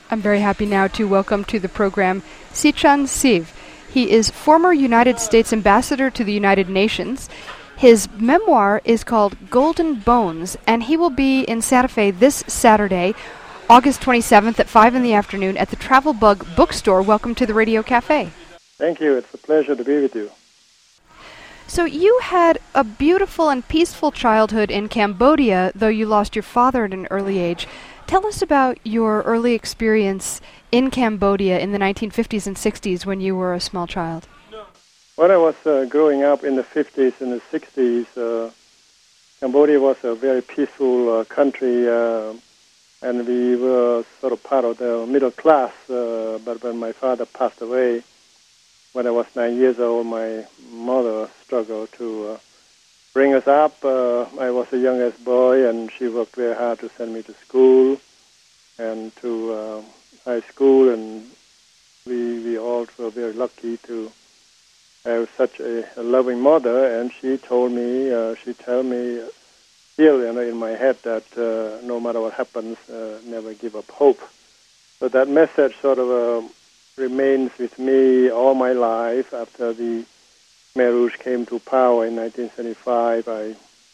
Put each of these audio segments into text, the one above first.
I'm very happy now to welcome to the program Sichan Siv. He is former United States Ambassador to the United Nations. His memoir is called Golden Bones, and he will be in Santa Fe this Saturday, August 27th at 5 in the afternoon at the Travel Bug Bookstore. Welcome to the Radio Cafe. Thank you. It's a pleasure to be with you. So you had a beautiful and peaceful childhood in Cambodia, though you lost your father at an early age. Tell us about your early experience in Cambodia in the 1950s and 60s when you were a small child. When I was growing up in the 50s and the 60s, Cambodia was a very peaceful country, and we were sort of part of the middle class. But when my father passed away, when I was 9 years old, my mother struggled to bring us up. I was the youngest boy, and she worked very hard to send me to school and to high school, and we all were very lucky to have such a loving mother. And she told me, still in my head that no matter what happens, never give up hope. So that message sort of remains with me all my life. After the Khmer Rouge came to power in 1975, I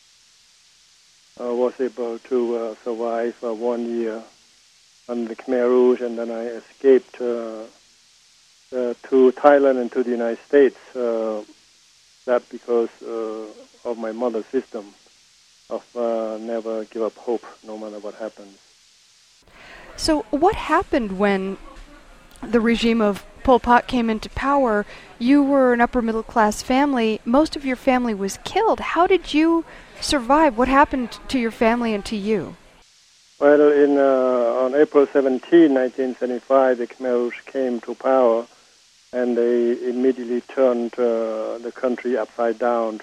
was able to survive 1 year under the Khmer Rouge, and then I escaped to Thailand and to the United States. That because of my mother's system of never give up hope, no matter what happens. So what happened when the regime of Pol Pot came into power? You were an upper-middle-class family. Most of your family was killed. How did you survive? What happened to your family and to you? Well, on April 17, 1975, the Khmer Rouge came to power, and they immediately turned the country upside down.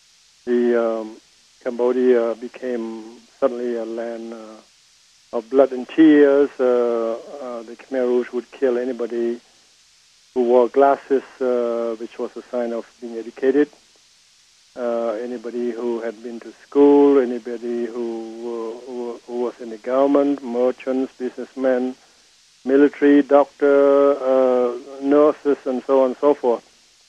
Cambodia became suddenly a land of blood and tears. The Khmer Rouge would kill anybody who wore glasses, which was a sign of being educated. Anybody who had been to school, anybody who was in the government, merchants, businessmen, military, doctor, nurses, and so on and so forth.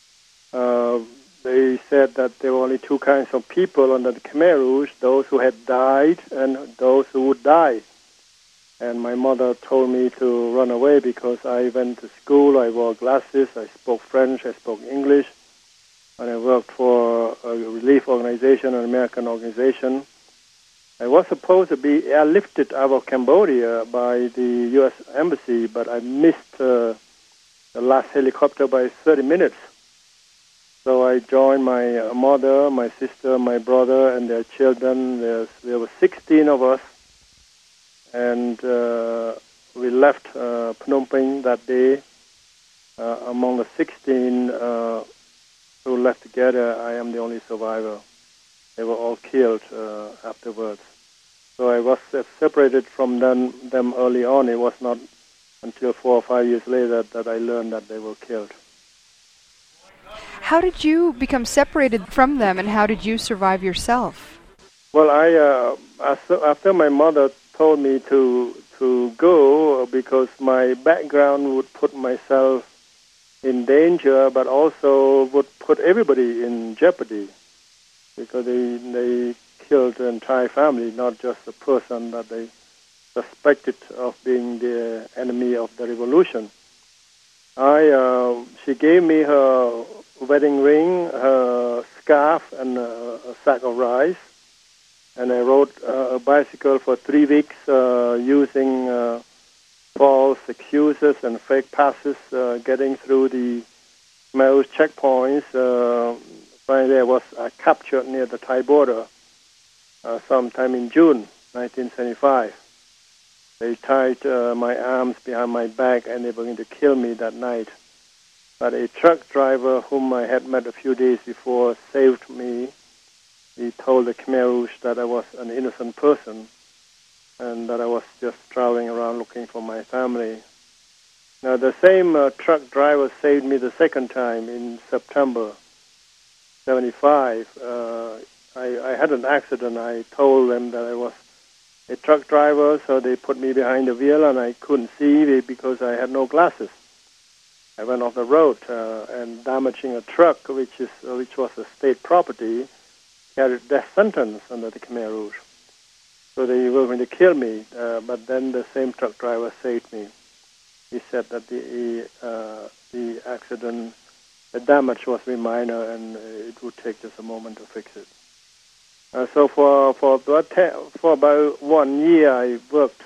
They said that there were only two kinds of people under the Khmer Rouge, those who had died and those who would die. And my mother told me to run away because I went to school, I wore glasses, I spoke French, I spoke English, and I worked for a relief organization, an American organization. I was supposed to be airlifted out of Cambodia by the U.S. Embassy, but I missed the last helicopter by 30 minutes. So I joined my mother, my sister, my brother, and their children. There were 16 of us. And we left Phnom Penh that day. Among the 16 who left together, I am the only survivor. They were all killed afterwards. So I was separated from them early on. It was not until 4 or 5 years later that I learned that they were killed. How did you become separated from them, and how did you survive yourself? Well, after my mother told me to go because my background would put myself in danger, but also would put everybody in jeopardy because they killed the entire family, not just the person that they suspected of being the enemy of the revolution. She gave me her wedding ring, her scarf, and a sack of rice. And I rode a bicycle for 3 weeks using false excuses and fake passes, getting through the Khmer Rouge checkpoints. Finally, I was captured near the Thai border sometime in June 1975. They tied my arms behind my back, and they were going to kill me that night. But a truck driver whom I had met a few days before saved me. He told the Khmer Rouge that I was an innocent person and that I was just traveling around looking for my family. Now, the same truck driver saved me the second time in September 75. I had an accident. I told them that I was a truck driver, so they put me behind the wheel, and I couldn't see because I had no glasses. I went off the road and damaging a truck, which was a state property, carried death sentence under the Khmer Rouge. So they were going to kill me, but then the same truck driver saved me. He said that the accident, the damage was very minor, and it would take just a moment to fix it. So for about 1 year, I worked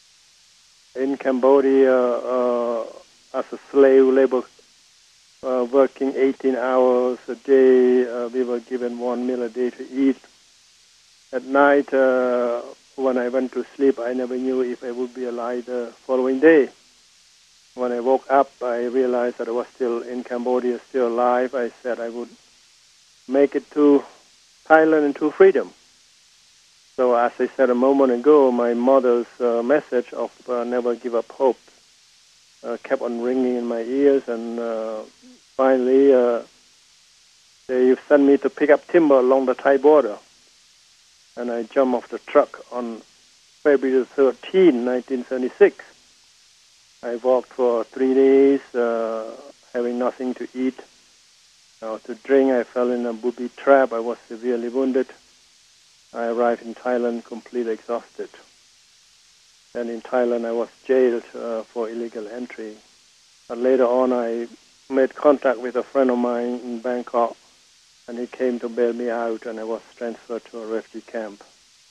in Cambodia as a slave labor, working 18 hours a day. We were given 1 meal a day to eat. At night, when I went to sleep, I never knew if I would be alive the following day. When I woke up, I realized that I was still in Cambodia, still alive. I said I would make it to Thailand and to freedom. So as I said a moment ago, my mother's message of never give up hope kept on ringing in my ears, and finally they sent me to pick up timber along the Thai border. And I jumped off the truck on February 13, 1976. I walked for 3 days, having nothing to eat. To drink, I fell in a booby trap. I was severely wounded. I arrived in Thailand completely exhausted. And in Thailand, I was jailed for illegal entry. But later on, I made contact with a friend of mine in Bangkok, and he came to bail me out, and I was transferred to a refugee camp.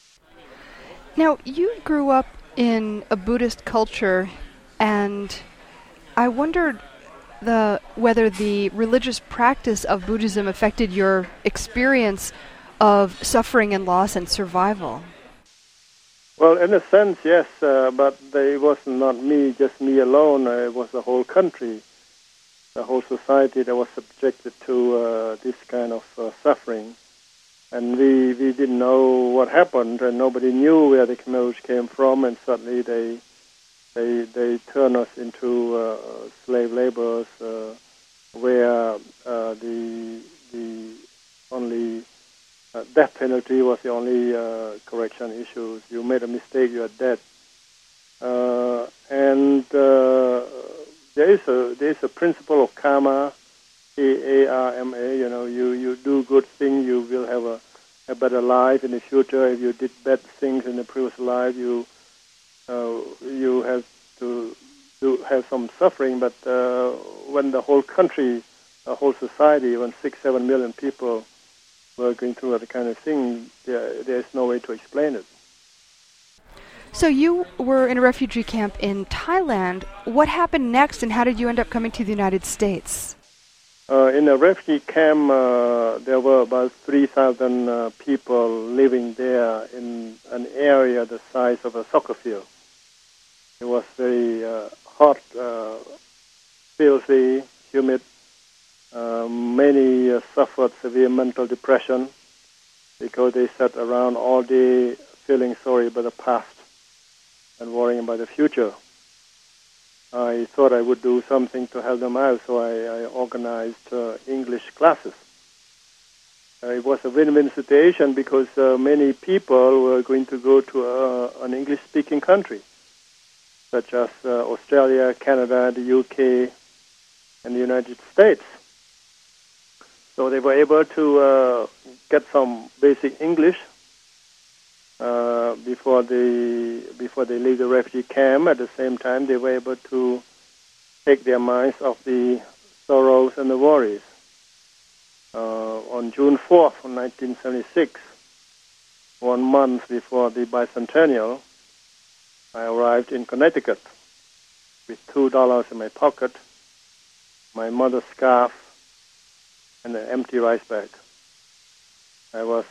Now, you grew up in a Buddhist culture, and I wondered whether the religious practice of Buddhism affected your experience of suffering and loss and survival. Well, in a sense, yes, but it was not me, just me alone. It was the whole country, the whole society that was subjected to this kind of suffering. And we didn't know what happened, and nobody knew where the Khmer Rouge came from, and suddenly they turned us into slave laborers, where the only death penalty was the only correction issues. You made a mistake, you are dead. And there is a principle of karma, K-A-R-M-A. You do good things, you will have a better life in the future. If you did bad things in the previous life, you have to have some suffering. But when the whole country, the whole society, when 6-7 million people were going through that kind of thing, there's no way to explain it. So you were in a refugee camp in Thailand. What happened next, and how did you end up coming to the United States? In a refugee camp, there were about 3,000 people living there in an area the size of a soccer field. It was very hot, filthy, humid. Many suffered severe mental depression because they sat around all day feeling sorry about the past and worrying about the future. I thought I would do something to help them out, so I organized English classes. It was a win-win situation because many people were going to go to an English-speaking country, such as Australia, Canada, the UK, and the United States. So they were able to get some basic English before they leave the refugee camp. At the same time, they were able to take their minds off the sorrows and the worries. On June 4th, 1976, 1 month before the bicentennial, I arrived in Connecticut with $2 in my pocket, my mother's scarf, and an empty rice bag. I was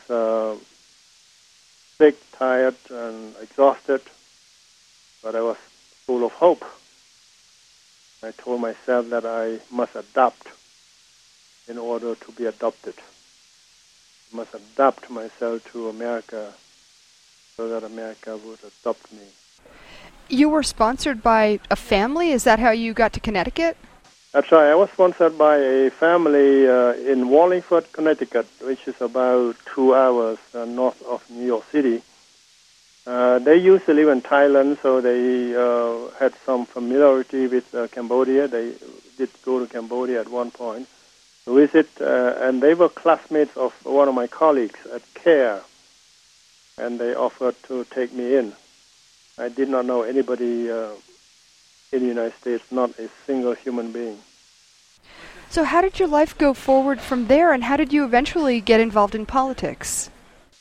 sick, tired, and exhausted, but I was full of hope. I told myself that I must adapt in order to be adopted. I must adapt myself to America so that America would adopt me. You were sponsored by a family? Is that how you got to Connecticut? That's right. I was sponsored by a family in Wallingford, Connecticut, which is about 2 hours north of New York City. They used to live in Thailand, so they had some familiarity with Cambodia. They did go to Cambodia at one point to visit, and they were classmates of one of my colleagues at CARE, and they offered to take me in. I did not know anybody in the United States, not a single human being. So how did your life go forward from there, and how did you eventually get involved in politics?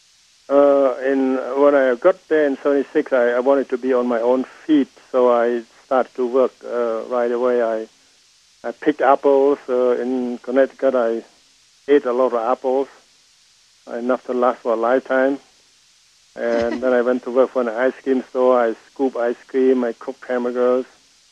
When I got there in '76, I wanted to be on my own feet, so I started to work right away. I picked apples in Connecticut. I ate a lot of apples, enough to last for a lifetime. And then I went to work for an ice cream store. I scooped ice cream. I cooked hamburgers.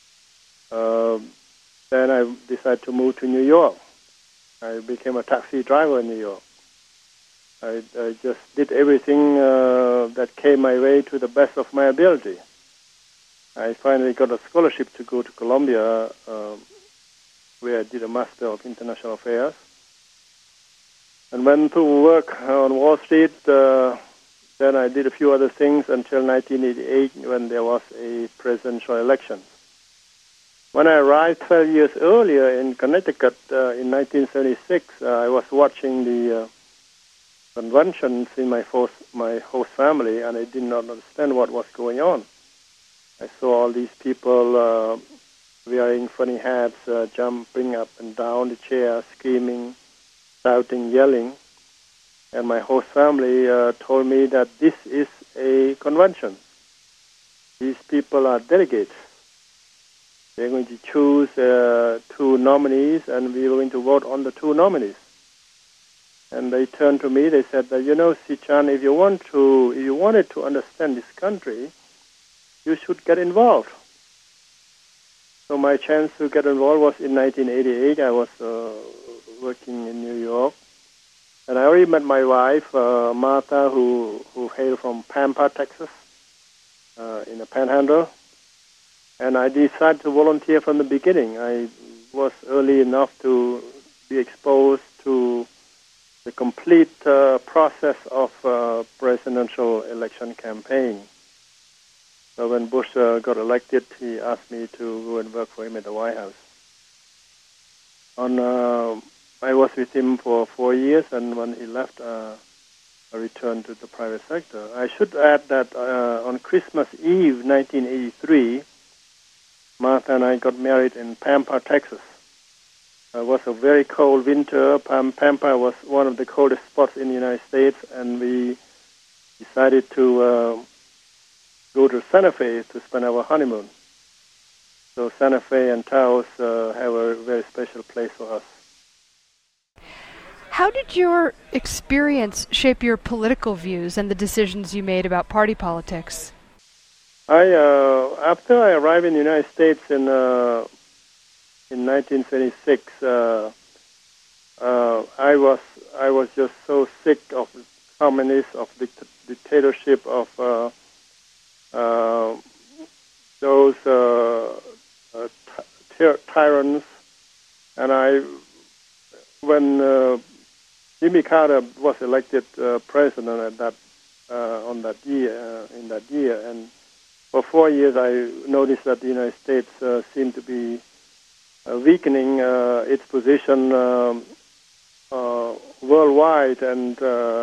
Then I decided to move to New York. I became a taxi driver in New York. I just did everything that came my way to the best of my ability. I finally got a scholarship to go to Columbia, where I did a Master of International Affairs, and went to work on Wall Street. Then I did a few other things until 1988, when there was a presidential election. When I arrived 12 years earlier in Connecticut in 1976, I was watching the conventions in my host family, and I did not understand what was going on. I saw all these people wearing funny hats, jumping up and down the chair, screaming, shouting, yelling. And my host family told me that this is a convention. These people are delegates. They're going to choose two nominees, and we're going to vote on the two nominees. And they turned to me. They said that, Si-chan, if you wanted to understand this country, you should get involved. So my chance to get involved was in 1988. I was working in New York, and I already met my wife, Martha, who hailed from Pampa, Texas, in the Panhandle. And I decided to volunteer from the beginning. I was early enough to be exposed to the complete process of presidential election campaign. So when Bush got elected, he asked me to go and work for him at the White House. I was with him for 4 years, and when he left, I returned to the private sector. I should add that on Christmas Eve, 1983, Martha and I got married in Pampa, Texas. It was a very cold winter. Pampa was one of the coldest spots in the United States, and we decided to go to Santa Fe to spend our honeymoon. So Santa Fe and Taos have a very special place for us. How did your experience shape your political views and the decisions you made about party politics? After I arrived in the United States in 1976, I was just so sick of communism, of dictatorship, of those tyrants, and when Jimmy Carter was elected president in that year, and for 4 years I noticed that the United States seemed to be weakening its position worldwide, and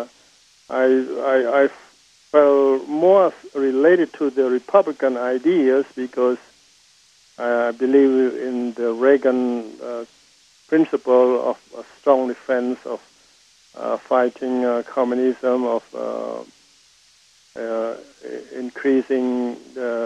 I felt more related to the Republican ideas because I believe in the Reagan principle of a strong defense, of fighting communism, of increasing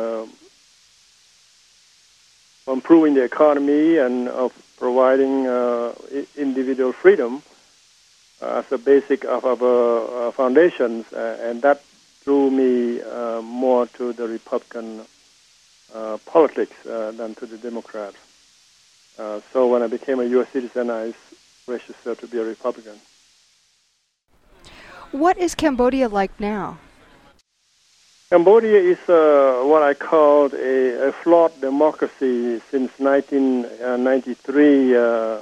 improving the economy, and of providing individual freedom as a basic of our foundations, and that drew me more to the Republican politics than to the Democrat. So when I became a U.S. citizen, I registered to be a Republican. What is Cambodia like now? Cambodia is what I called a flawed democracy since 1993.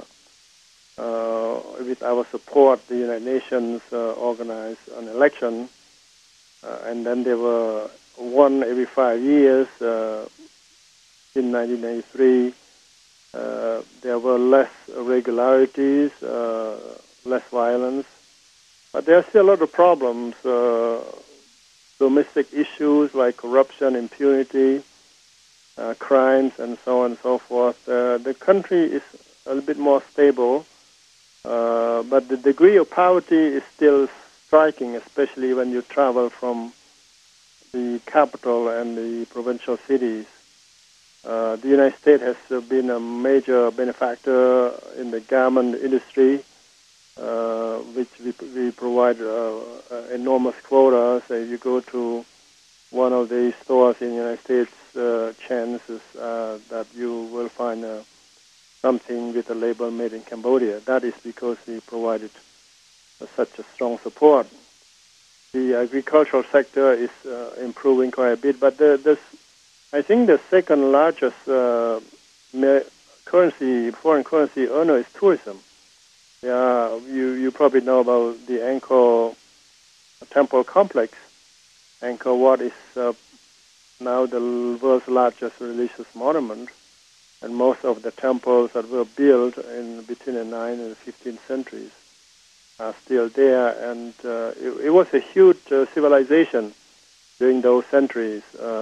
With our support, the United Nations organized an election, and then there were one every 5 years. In 1993, there were less irregularities, less violence, but there are still a lot of problems, domestic issues like corruption, impunity, crimes, and so on and so forth. The country is a little bit more stable, but the degree of poverty is still striking, especially when you travel from the capital and the provincial cities. The United States has been a major benefactor in the garment industry, which we provide enormous quotas. If you go to one of the stores in the United States, chances that you will find something with a label made in Cambodia. That is because we provided such a strong support. The agricultural sector is improving quite a bit, but I think the second largest foreign currency earner is tourism. You probably know about the Angkor Temple complex. Angkor Wat is now the world's largest religious monument, and most of the temples that were built between the 9th and the 15th centuries are still there, and it was a huge civilization during those centuries.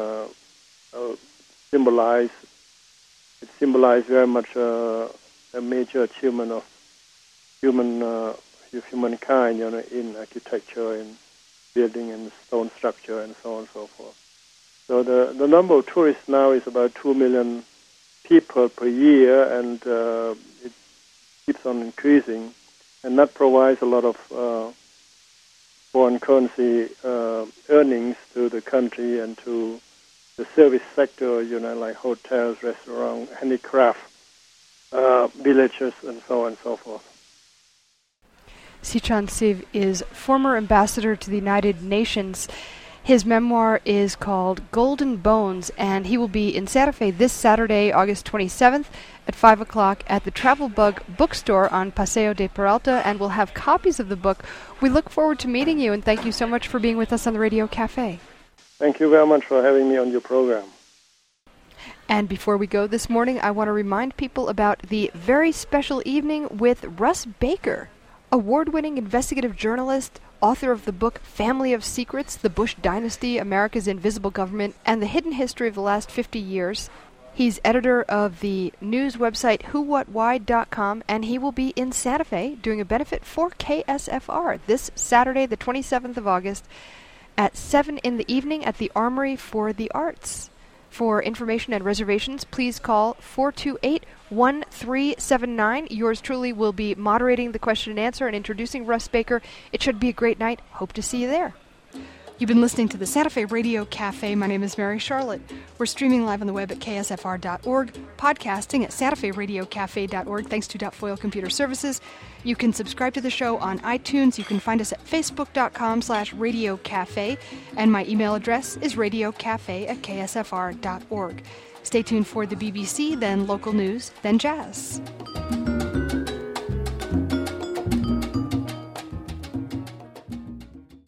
It symbolized very much a major achievement of humankind, in architecture, in building, and stone structure, and so on and so forth. So the number of tourists now is about 2 million people per year, and it keeps on increasing, and that provides a lot of foreign currency earnings to the country and to the service sector, like hotels, restaurants, handicraft, villages, and so on and so forth. Sichan Siv is former ambassador to the United Nations. His memoir is called Golden Bones, and he will be in Santa Fe this Saturday, August 27th at 5 o'clock at the Travel Bug bookstore on Paseo de Peralta, and we'll have copies of the book. We look forward to meeting you, and thank you so much for being with us on the Radio Cafe. Thank you very much for having me on your program. And before we go this morning, I want to remind people about the very special evening with Russ Baker, award-winning investigative journalist, author of the book Family of Secrets, The Bush Dynasty, America's Invisible Government, and the Hidden History of the Last 50 Years. He's editor of the news website whowhatwhy.com, and he will be in Santa Fe doing a benefit for KSFR this Saturday, the 27th of August, at 7 in the evening at the Armory for the Arts. For information and reservations, please call 428-1379. Yours truly will be moderating the question and answer and introducing Russ Baker. It should be a great night. Hope to see you there. You've been listening to the Santa Fe Radio Cafe. My name is Mary Charlotte. We're streaming live on the web at ksfr.org, podcasting at santaferadiocafe.org, thanks to Foil Computer Services. You can subscribe to the show on iTunes. You can find us at facebook.com/radiocafe, and my email address is radiocafe@ksfr.org. Stay tuned for the BBC, then local news, then jazz.